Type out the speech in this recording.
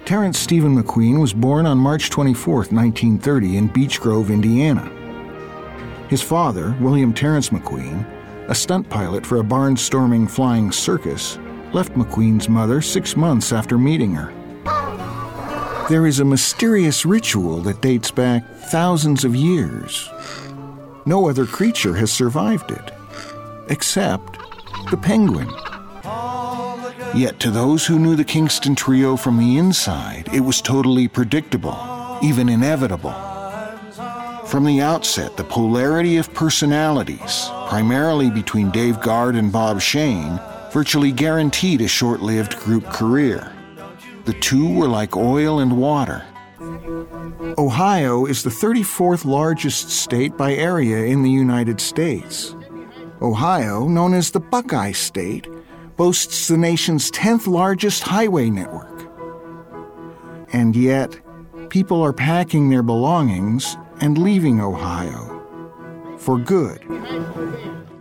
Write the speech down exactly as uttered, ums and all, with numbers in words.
Terrence Stephen McQueen was born on March twenty-fourth, nineteen thirty in Beech Grove, Indiana. His father, William Terrence McQueen, a stunt pilot for a barnstorming flying circus, left McQueen's mother six months after meeting her. There is a mysterious ritual that dates back thousands of years. No other creature has survived it, except the penguin. Yet to those who knew the Kingston Trio from the inside, it was totally predictable, even inevitable. From the outset, the polarity of personalities, primarily between Dave Guard and Bob Shane, virtually guaranteed a short-lived group career. The two were like oil and water. Ohio is the thirty-fourth largest state by area in the United States. Ohio, known as the Buckeye State, boasts the nation's tenth largest highway network. And yet, people are packing their belongings and leaving Ohio for good.